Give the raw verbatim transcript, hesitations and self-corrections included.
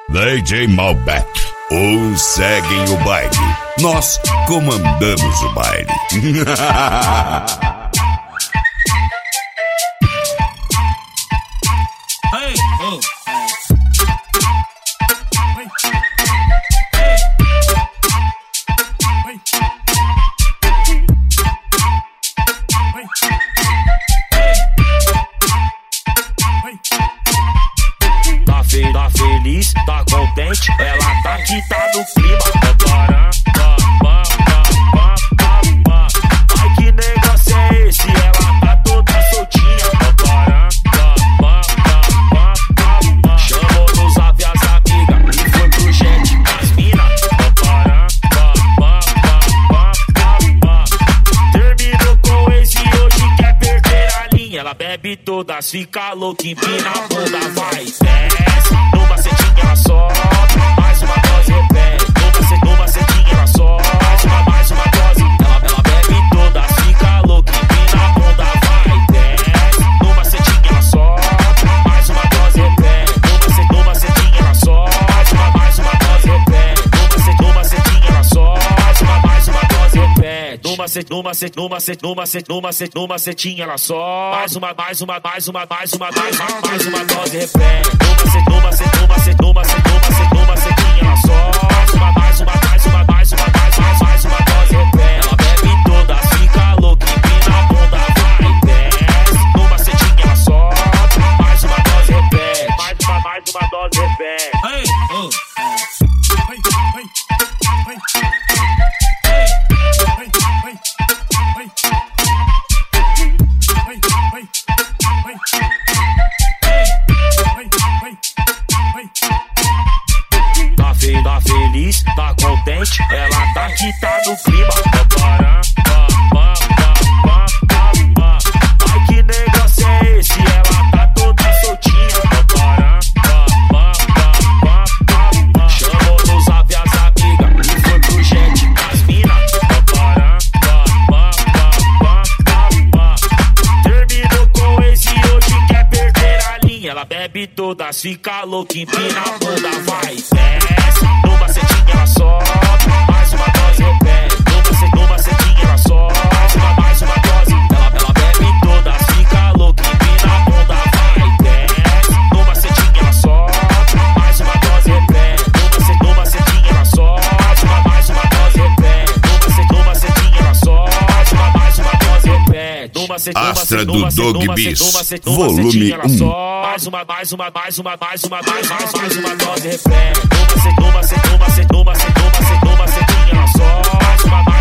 D J Malbec. Uns seguem o baile, nós comandamos o baile. Hey, oh. Tá, fe tá feliz, tá contente, ela tá que tá no clima. Ai, que negócio é esse? Ela tá toda soltinha. Chamou no zap as amigas e foi pro jet as mina. Terminou com esse hoje, quer perder a linha. Ela bebe todas, fica louca, empina a bunda, vai, desce. No macetinho ela sobe, mais uma dose repete. No macetinho, no macetinho ela sobe, mais uma, mais uma dose. Ela, ela bebe todas, fica louca, empina a bunda, vai, desce. No macetinho ela sobe, mais uma dose repete. No macetinho, no macetinho ela sobe, mais uma, mais uma dose repete. No macetinho, no macetinho ela sobe, mais uma, mais uma dose repete. No macetinho, no macetinho, no macetinho, no macetinho, no macetinho, no macetinho ela sobe, mais uma, mais uma, mais uma, mais uma, mais uma, mais uma dose repete. No macetinho, no macetinho, no macetinho, no macetinho, no macetinho ela sobe, mais uma, mais uma, mais uma, mais uma, mais mais, mais uma dose repete. Ela bebe toda, fica louca, empina a bunda, vai, desce. No macetinho ela sobe, mais uma dose repete. Mais uma, mais uma dose repete. Hey, oh. Tá, fe tá feliz, tá contente, ela tá que tá no clima. Ai, que negócio é esse? Ela tá toda soltinha. Chamou no zap as amigas e foi pro jet as mina. Terminou com esse hoje, quer perder a linha. Ela bebe todas, fica louca, empina a bunda, vai, desce. No macetinho ela sobe, mais uma dose repete. No macetinho, no macetinho ela sobe, mais uma, mais uma dose. Ela, ela bebe todas, fica louca, empina a bunda, vai, desce. No macetinho ela sobe, mais uma dose repete. No macetinho, no macetinho ela sobe, mais uma, mais uma dose repete. No macetinho, no macetinho ela sobe, mais uma, mais uma dose repete. No macetinho, no Astra macetinho, do no macetinho, Dog no Bis, macetinho, no macetinho, no volume macetinho ela um. sobe, mais uma, mais uma, mais uma, mais uma, mais mais, mais uma dose repete. No macetinho, no macetinho, no macetinho, no macetinho, no macetinho, no macetinho ela sobe, mais uma, mais